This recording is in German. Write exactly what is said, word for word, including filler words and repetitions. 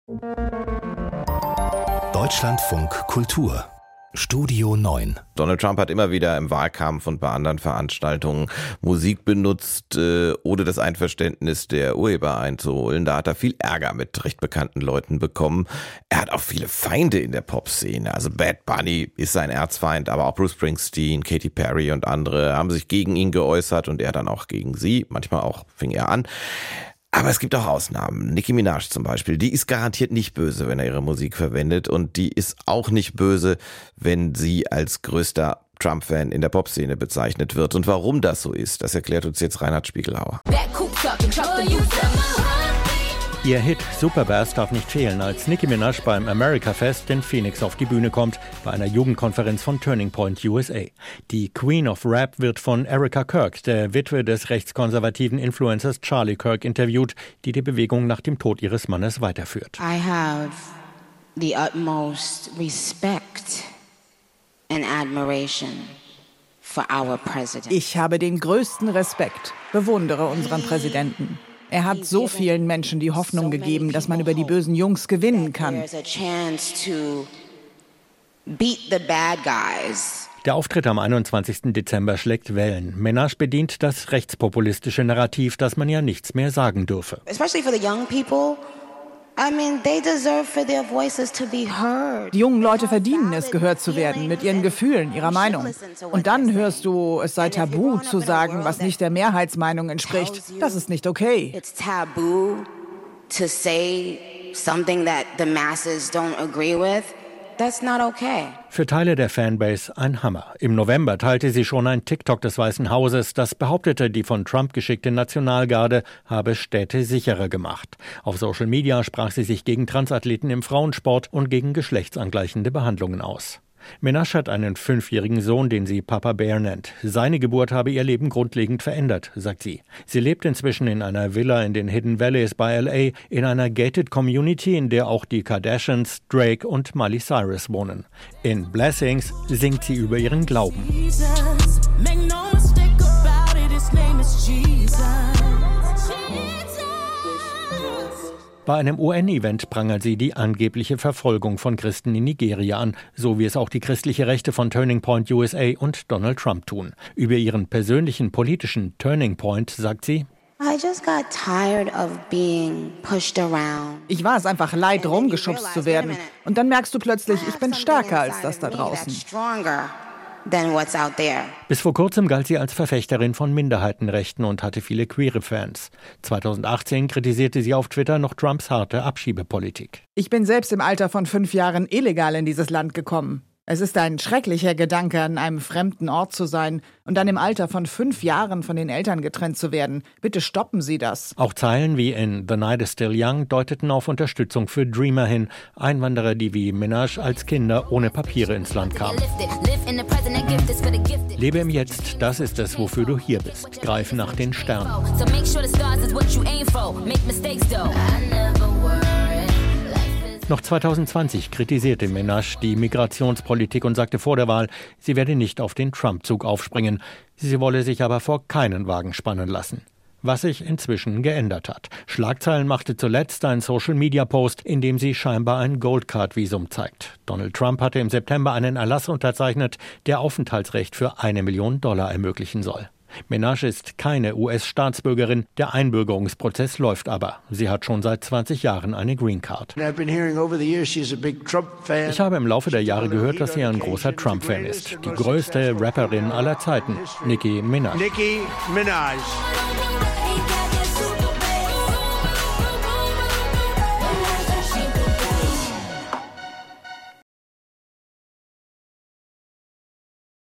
Deutschlandfunk Kultur Studio neun. Donald Trump hat immer wieder im Wahlkampf und bei anderen Veranstaltungen Musik benutzt, äh, ohne das Einverständnis der Urheber einzuholen. Da hat er viel Ärger mit recht bekannten Leuten bekommen. Er hat auch viele Feinde in der Popszene. Also Bad Bunny ist sein Erzfeind, aber auch Bruce Springsteen, Katy Perry und andere haben sich gegen ihn geäußert und er dann auch gegen sie. Manchmal auch fing er an. Aber es gibt auch Ausnahmen. Nicki Minaj zum Beispiel, die ist garantiert nicht böse, wenn er ihre Musik verwendet. Und die ist auch nicht böse, wenn sie als größter Trump-Fan in der Popszene bezeichnet wird. Und warum das so ist, das erklärt uns jetzt Reinhard Spiegelhauer. Ihr Hit Superbass darf nicht fehlen, als Nicki Minaj beim America Fest in Phoenix auf die Bühne kommt, bei einer Jugendkonferenz von Turning Point U S A. Die Queen of Rap wird von Erica Kirk, der Witwe des rechtskonservativen Influencers Charlie Kirk, interviewt, die die Bewegung nach dem Tod ihres Mannes weiterführt. I have the utmost respect and admiration for our president. Ich habe den größten Respekt, bewundere unseren Präsidenten. Er hat so vielen Menschen die Hoffnung gegeben, dass man über die bösen Jungs gewinnen kann. Der Auftritt am einundzwanzigsten Dezember schlägt Wellen. Minaj bedient das rechtspopulistische Narrativ, dass man ja nichts mehr sagen dürfe. Especially for the young people. I mean, they deserve for their voices to be heard. Die jungen Leute verdienen es, gehört zu werden, mit ihren Gefühlen, ihrer Meinung. Und dann hörst du, es sei tabu zu sagen, was nicht der Mehrheitsmeinung entspricht. Das ist nicht okay. It's taboo to say something that the masses don't agree with. That's not okay. Für Teile der Fanbase ein Hammer. Im November teilte sie schon ein TikTok des Weißen Hauses, das behauptete, die von Trump geschickte Nationalgarde habe Städte sicherer gemacht. Auf Social Media sprach sie sich gegen Transathleten im Frauensport und gegen geschlechtsangleichende Behandlungen aus. Minaj hat einen fünfjährigen Sohn, den sie Papa Bear nennt. Seine Geburt habe ihr Leben grundlegend verändert, sagt sie. Sie lebt inzwischen in einer Villa in den Hidden Valleys bei L A, in einer gated Community, in der auch die Kardashians, Drake und Miley Cyrus wohnen. In Blessings singt sie über ihren Glauben. Bei einem U N-Event prangert sie die angebliche Verfolgung von Christen in Nigeria an, so wie es auch die christliche Rechte von Turning Point U S A und Donald Trump tun. Über ihren persönlichen politischen Turning Point sagt sie: I just got tired of being pushed around. Ich war es einfach leid, rumgeschubst zu werden. Und dann merkst du plötzlich, ich bin stärker als das da draußen. Than what's out there. Bis vor kurzem galt sie als Verfechterin von Minderheitenrechten und hatte viele queere Fans. zweitausendachtzehn kritisierte sie auf Twitter noch Trumps harte Abschiebepolitik. Ich bin selbst im Alter von fünf Jahren illegal in dieses Land gekommen. Es ist ein schrecklicher Gedanke, an einem fremden Ort zu sein und dann im Alter von fünf Jahren von den Eltern getrennt zu werden. Bitte stoppen Sie das. Auch Zeilen wie in The Night is Still Young deuteten auf Unterstützung für Dreamer hin, Einwanderer, die wie Minaj als Kinder ohne Papiere ins Land kamen. Lebe im Jetzt, das ist es, wofür du hier bist. Greife nach den Sternen. Noch zweitausendzwanzig kritisierte Minaj die Migrationspolitik und sagte vor der Wahl, sie werde nicht auf den Trump-Zug aufspringen. Sie wolle sich aber vor keinen Wagen spannen lassen. Was sich inzwischen geändert hat. Schlagzeilen machte zuletzt ein Social-Media-Post, in dem sie scheinbar ein Goldcard-Visum zeigt. Donald Trump hatte im September einen Erlass unterzeichnet, der Aufenthaltsrecht für eine Million Dollar ermöglichen soll. Minaj ist keine U S-Staatsbürgerin, der Einbürgerungsprozess läuft aber. Sie hat schon seit zwanzig Jahren eine Green Card. Ich habe im Laufe der Jahre gehört, dass sie ein großer Trump-Fan ist. Die größte Rapperin aller Zeiten, Nicki Minaj. Nicki Minaj.